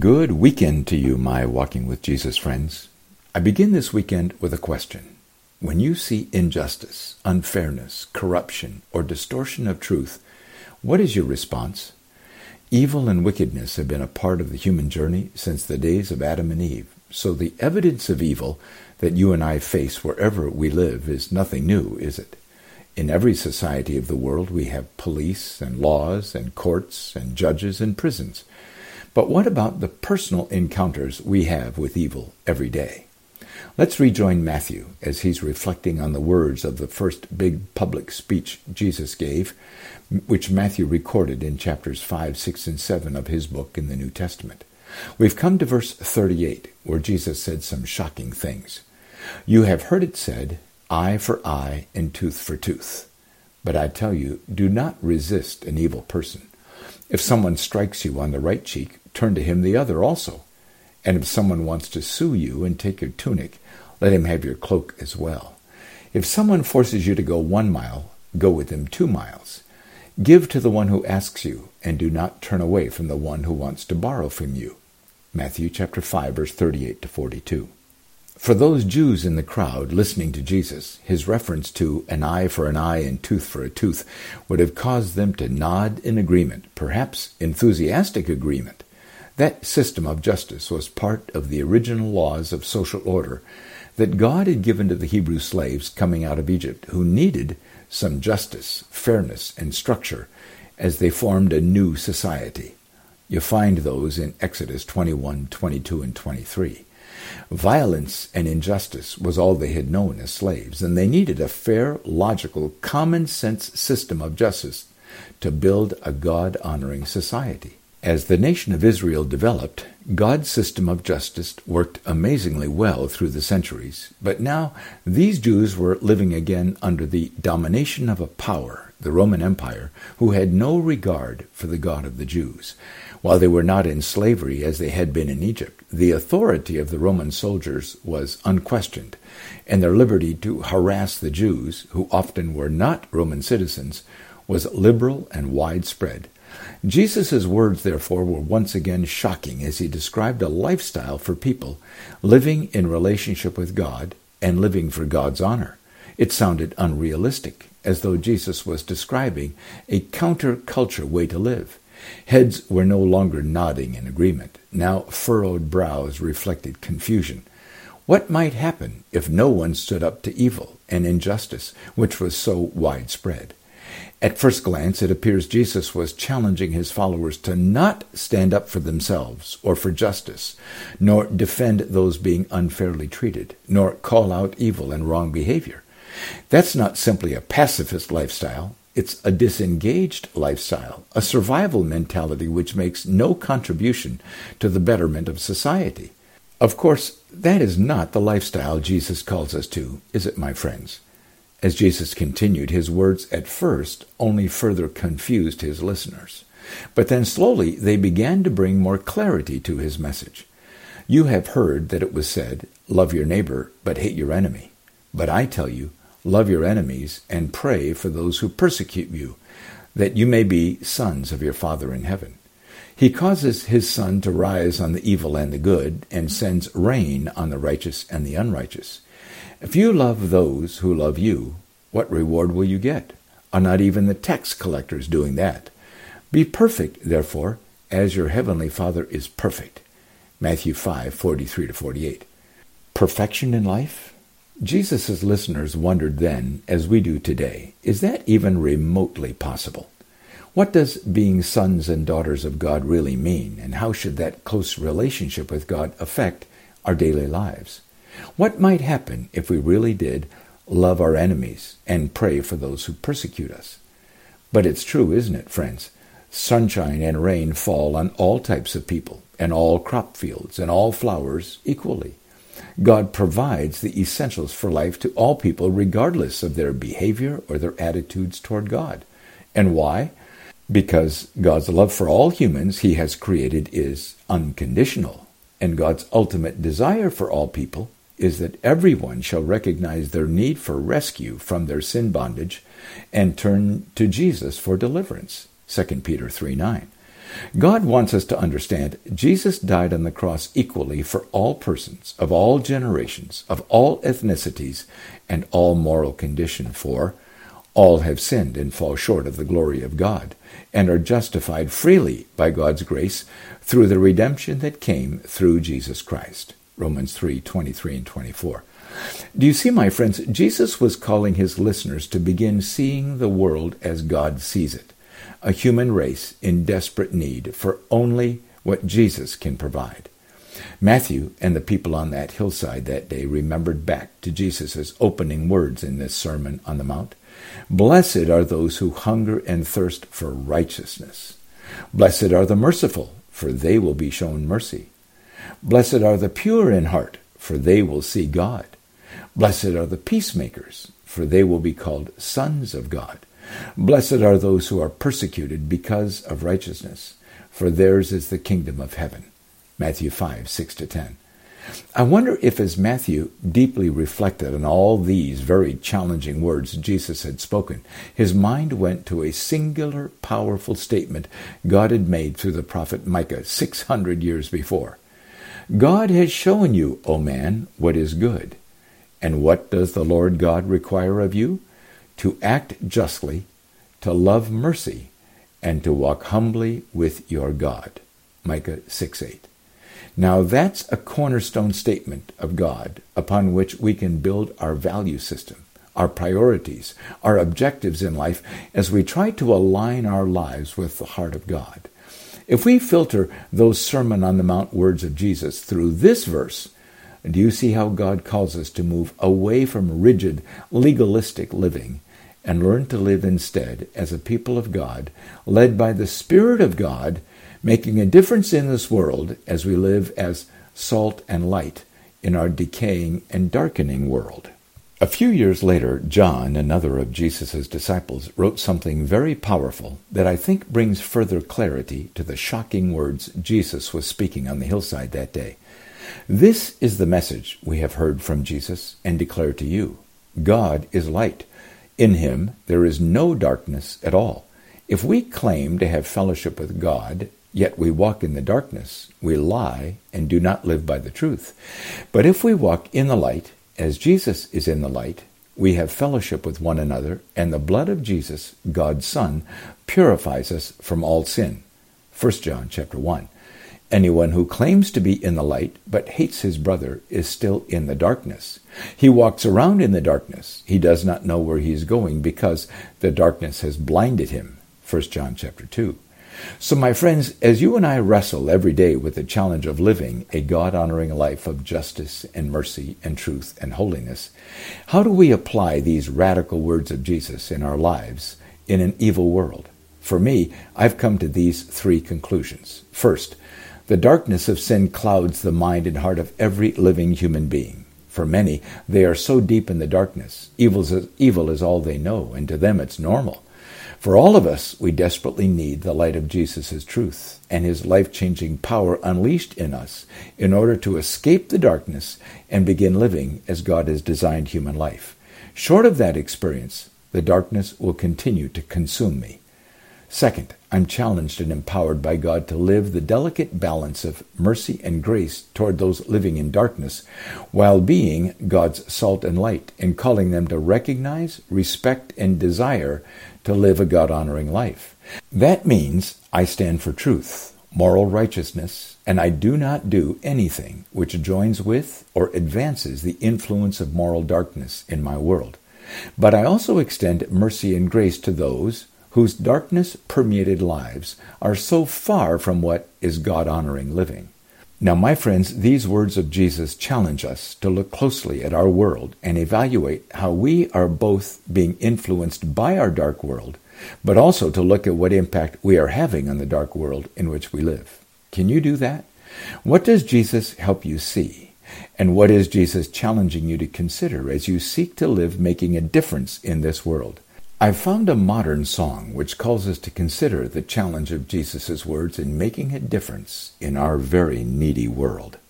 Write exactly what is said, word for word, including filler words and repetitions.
Good weekend to you, my Walking with Jesus friends. I begin this weekend with a question. When you see injustice, unfairness, corruption, or distortion of truth, what is your response? Evil and wickedness have been a part of the human journey since the days of Adam and Eve, so the evidence of evil that you and I face wherever we live is nothing new, is it? In every society of the world we have police and laws and courts and judges and prisons. But what about the personal encounters we have with evil every day? Let's rejoin Matthew as he's reflecting on the words of the first big public speech Jesus gave, which Matthew recorded in chapters five, six, and seven of his book in the New Testament. We've come to verse thirty-eight, where Jesus said some shocking things. You have heard it said, eye for eye and tooth for tooth. But I tell you, do not resist an evil person. If someone strikes you on the right cheek, turn to him the other also. And if someone wants to sue you and take your tunic, let him have your cloak as well. If someone forces you to go one mile, go with him two miles. Give to the one who asks you, and do not turn away from the one who wants to borrow from you. Matthew chapter five, verse thirty-eight to forty-two. For those Jews in the crowd listening to Jesus, his reference to an eye for an eye and tooth for a tooth would have caused them to nod in agreement, perhaps enthusiastic agreement. That system of justice was part of the original laws of social order that God had given to the Hebrew slaves coming out of Egypt, who needed some justice, fairness, and structure as they formed a new society. You find those in Exodus twenty-one, twenty-two, and twenty-three. Violence and injustice was all they had known as slaves, and they needed a fair, logical, common-sense system of justice to build a God-honoring society. As the nation of Israel developed, God's system of justice worked amazingly well through the centuries, but now these Jews were living again under the domination of a power, the Roman Empire, who had no regard for the God of the Jews. While they were not in slavery as they had been in Egypt, the authority of the Roman soldiers was unquestioned, and their liberty to harass the Jews, who often were not Roman citizens, was liberal and widespread. Jesus' words, therefore, were once again shocking as he described a lifestyle for people living in relationship with God and living for God's honor. It sounded unrealistic, as though Jesus was describing a counterculture way to live. Heads were no longer nodding in agreement. Now furrowed brows reflected confusion. What might happen if no one stood up to evil and injustice, which was so widespread? At first glance, it appears Jesus was challenging his followers to not stand up for themselves or for justice, nor defend those being unfairly treated, nor call out evil and wrong behavior. That's not simply a pacifist lifestyle. It's a disengaged lifestyle, a survival mentality which makes no contribution to the betterment of society. Of course, that is not the lifestyle Jesus calls us to, is it, my friends? As Jesus continued, his words at first only further confused his listeners. But then slowly they began to bring more clarity to his message. You have heard that it was said, love your neighbor, but hate your enemy. But I tell you, love your enemies and pray for those who persecute you, that you may be sons of your Father in heaven. He causes his sun to rise on the evil and the good, and sends rain on the righteous and the unrighteous. If you love those who love you, what reward will you get? Are not even the tax collectors doing that? Be perfect, therefore, as your heavenly Father is perfect. Matthew five, forty-three to forty-eight. Perfection in life? Jesus' listeners wondered then, as we do today, is that even remotely possible? What does being sons and daughters of God really mean, and how should that close relationship with God affect our daily lives? What might happen if we really did love our enemies and pray for those who persecute us? But it's true, isn't it, friends? Sunshine and rain fall on all types of people, and all crop fields, and all flowers equally. God provides the essentials for life to all people regardless of their behavior or their attitudes toward God. And why? Because God's love for all humans he has created is unconditional, and God's ultimate desire for all people is that everyone shall recognize their need for rescue from their sin bondage and turn to Jesus for deliverance. Second Peter three nine. God wants us to understand Jesus died on the cross equally for all persons, of all generations, of all ethnicities, and all moral condition, for all have sinned and fall short of the glory of God, and are justified freely by God's grace through the redemption that came through Jesus Christ. Romans three twenty-three and twenty-four. Do you see, my friends, Jesus was calling his listeners to begin seeing the world as God sees it, a human race in desperate need for only what Jesus can provide. Matthew and the people on that hillside that day remembered back to Jesus' opening words in this Sermon on the Mount. Blessed are those who hunger and thirst for righteousness. Blessed are the merciful, for they will be shown mercy. Blessed are the pure in heart, for they will see God. Blessed are the peacemakers, for they will be called sons of God. Blessed are those who are persecuted because of righteousness, for theirs is the kingdom of heaven. Matthew five, six to ten. I wonder if as Matthew deeply reflected on all these very challenging words Jesus had spoken, his mind went to a singular, powerful statement God had made through the prophet Micah six hundred years before. God has shown you, O man, what is good. And what does the Lord God require of you? To act justly, to love mercy, and to walk humbly with your God. Micah six eight. Now that's a cornerstone statement of God upon which we can build our value system, our priorities, our objectives in life as we try to align our lives with the heart of God. If we filter those Sermon on the Mount words of Jesus through this verse, do you see how God calls us to move away from rigid, legalistic living and learn to live instead as a people of God, led by the Spirit of God, making a difference in this world as we live as salt and light in our decaying and darkening world? A few years later, John, another of Jesus' disciples, wrote something very powerful that I think brings further clarity to the shocking words Jesus was speaking on the hillside that day. This is the message we have heard from Jesus and declare to you. God is light. In him there is no darkness at all. If we claim to have fellowship with God, yet we walk in the darkness, we lie and do not live by the truth. But if we walk in the light, as Jesus is in the light, we have fellowship with one another, and the blood of Jesus, God's Son, purifies us from all sin. First John chapter one. Anyone who claims to be in the light but hates his brother is still in the darkness. He walks around in the darkness. He does not know where he is going because the darkness has blinded him. First John chapter two. So my friends, as you and I wrestle every day with the challenge of living a God-honoring life of justice and mercy and truth and holiness, how do we apply these radical words of Jesus in our lives in an evil world? For me, I've come to these three conclusions. First, the darkness of sin clouds the mind and heart of every living human being. For many, they are so deep in the darkness. Evil is, evil is all they know, and to them it's normal. For all of us, we desperately need the light of Jesus' truth and his life-changing power unleashed in us in order to escape the darkness and begin living as God has designed human life. Short of that experience, the darkness will continue to consume me. Second, I'm challenged and empowered by God to live the delicate balance of mercy and grace toward those living in darkness, while being God's salt and light, and calling them to recognize, respect, and desire to live a God-honoring life. That means I stand for truth, moral righteousness, and I do not do anything which joins with or advances the influence of moral darkness in my world. But I also extend mercy and grace to those whose darkness-permeated lives are so far from what is God-honoring living. Now, my friends, these words of Jesus challenge us to look closely at our world and evaluate how we are both being influenced by our dark world, but also to look at what impact we are having on the dark world in which we live. Can you do that? What does Jesus help you see? And what is Jesus challenging you to consider as you seek to live making a difference in this world? I've found a modern song which calls us to consider the challenge of Jesus' words in making a difference in our very needy world.